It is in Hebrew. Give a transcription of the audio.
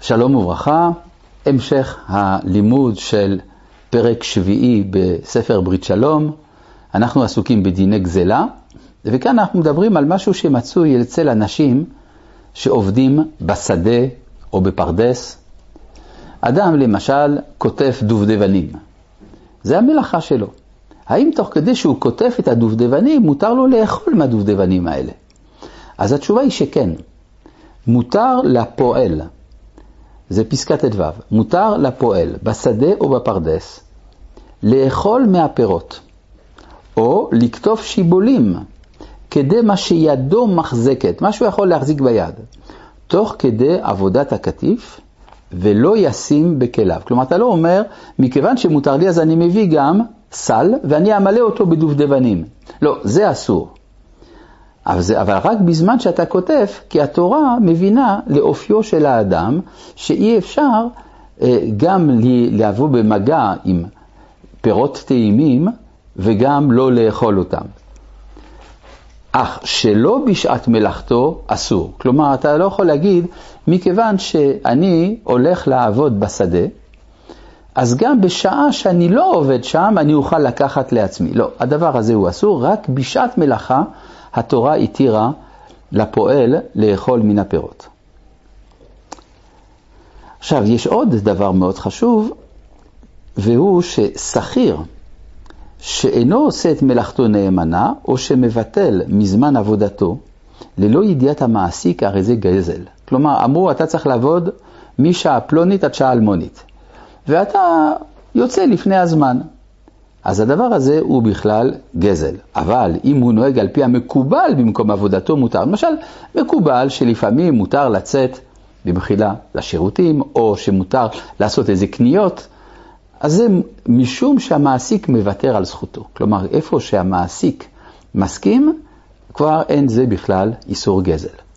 שלום וברכה, המשך הלימוד של פרק שביעי בספר ברית שלום. אנחנו עסוקים בדיני גזלה, וכאן אנחנו מדברים על משהו שמצוי אצל אנשים שעובדים בשדה או בפרדס. אדם למשל כותף דובדבנים, זה המלאכה שלו. האם תוך כדי שהוא כותף את הדובדבנים מותר לו לאכול מהדובדבנים האלה? אז התשובה היא שכן. מותר לפועל, זה פסקת הדבב, מותר לפועל בשדה או בפרדס לאכול מהפירות או לכתוב שיבולים כדי מה שידו מחזקת, מה שהוא יכול להחזיק ביד, תוך כדי עבודת הקטיף, ולא ישים בכליו. כלומר, אתה לא אומר, מכיוון שמותר לי אז אני מביא גם סל ואני אמלא אותו בדובדבנים. לא, זה אסור. אבל רק בזמן שאתה כותב, כי התורה מבינה לאופיו של האדם שאי אפשר גם לבוא במגע עם פירות טעימים וגם לא לאכול אותם. אך שלא בשעת מלאכתו אסור. כלומר, אתה לא יכול להגיד, מכיוון שאני הולך לעבוד בשדה, אז גם בשעה שאני לא עובד שם, אני אוכל לקחת לעצמי. לא, הדבר הזה הוא אסור, רק בשעת מלאכה התורה התירה לפועל לאכול מן הפירות. עכשיו, יש עוד דבר מאוד חשוב, והוא ששכיר שאינו עושה את מלאכתו נאמנה, או שמבטל מזמן עבודתו, ללא ידיעת המעסיק, הרי זה גזל. כלומר, אמרו, אתה צריך לעבוד משעה פלונית עד שעה אלמונית, ואתה יוצא לפני הזמן. אז הדבר הזה הוא בכלל גזל. אבל אם הוא נוהג על פי המקובל במקום עבודתו מותר. למשל, מקובל שלפעמים מותר לצאת במחילה לשירותים, או שמותר לעשות איזה קניות, אז זה משום שהמעסיק מוותר על זכותו. כלומר, איפה שהמעסיק מסכים, כבר אין זה בכלל איסור גזל.